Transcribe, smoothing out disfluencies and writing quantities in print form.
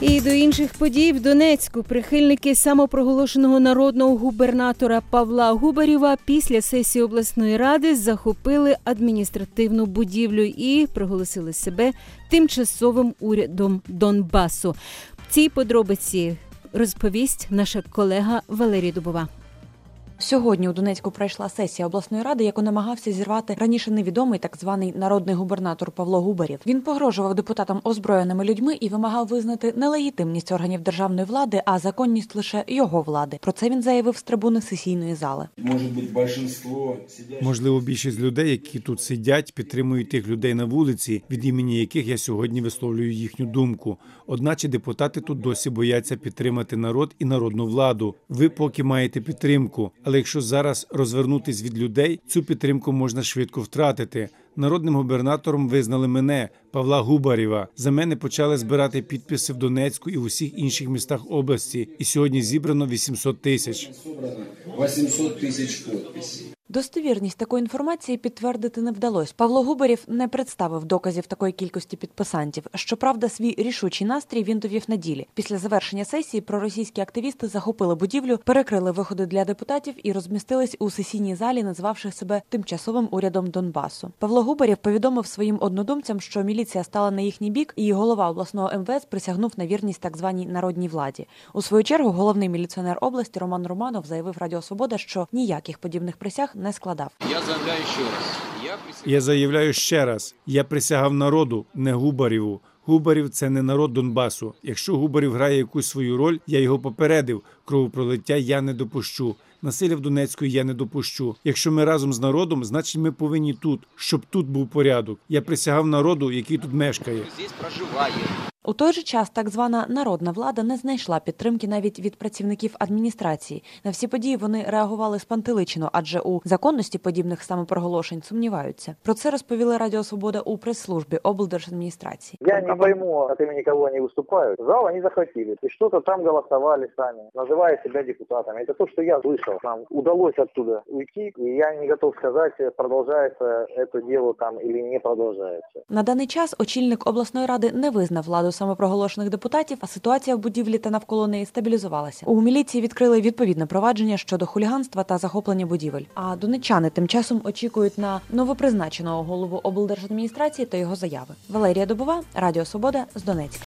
І до інших подій в Донецьку прихильники самопроголошеного народного губернатора Павла Губарєва після сесії обласної ради захопили адміністративну будівлю і проголосили себе тимчасовим урядом Донбасу. Ці подробиці розповість наша колега Валерія Дубова. Сьогодні у Донецьку пройшла сесія обласної ради, яку намагався зірвати раніше невідомий так званий народний губернатор Павло Губарєв. Він погрожував депутатам озброєними людьми і вимагав визнати нелегітимність органів державної влади, а законність лише його влади. Про це він заявив з трибуни сесійної зали. Можливо, більшість людей, які тут сидять, підтримують тих людей на вулиці, від імені яких я сьогодні висловлюю їхню думку. Одначе депутати тут досі бояться підтримати народ і народну владу. Ви поки маєте підтримку. Але якщо зараз розвернутись від людей, цю підтримку можна швидко втратити. Народним губернатором визнали мене, Павла Губарєва. За мене почали збирати підписи в Донецьку і в усіх інших містах області. І сьогодні зібрано 800 тисяч. 800 тисяч підписів. Достовірність такої інформації підтвердити не вдалося. Павло Губарєв не представив доказів такої кількості підписантів. Щоправда, свій рішучий настрій він довів на ділі. Після завершення сесії проросійські активісти захопили будівлю, перекрили виходи для депутатів і розмістились у сесійній залі, назвавши себе тимчасовим урядом Донбасу. Павло Губарєв повідомив своїм однодумцям, що міліція стала на їхній бік, і голова обласного МВС присягнув на вірність так званій народній владі. У свою чергу головний міліціонер області Роман Романов заявив Радіо Свобода, що ніяких подібних присяг не складав. Я заявляю ще раз. Я присягав народу, не Губарєву. Губарєв – це не народ Донбасу. Якщо Губарєв грає якусь свою роль, я його попередив. Кровопролиття я не допущу. Насилля в Донецьку я не допущу. Якщо ми разом з народом, значить ми повинні тут, щоб тут був порядок. Я присягав народу, який тут мешкає. У той же час так звана народна влада не знайшла підтримки навіть від працівників адміністрації. На всі події вони реагували спантеличено, адже у законності подібних самопроголошень сумніваються. Про це розповіли Радіо Свобода у прес-службі облдержадміністрації. Я не пойму, от імені кого вони виступають. Зал вони захватили. І щось там голосували самі, називають себе депутатами. Це те, що я слышав. Нам удалося оттуда уйти, і я не готов сказати, продовжується це діло там або не продовжується. На даний час очільник обласної ради не визнав владу самопроголошених депутатів, а ситуація в будівлі та навколо неї стабілізувалася. У міліції відкрили відповідне провадження щодо хуліганства та захоплення будівель. А донеччани тим часом очікують на новопризначеного голову облдержадміністрації та його заяви. Валерія Дубова, Радіо Свобода з Донецька.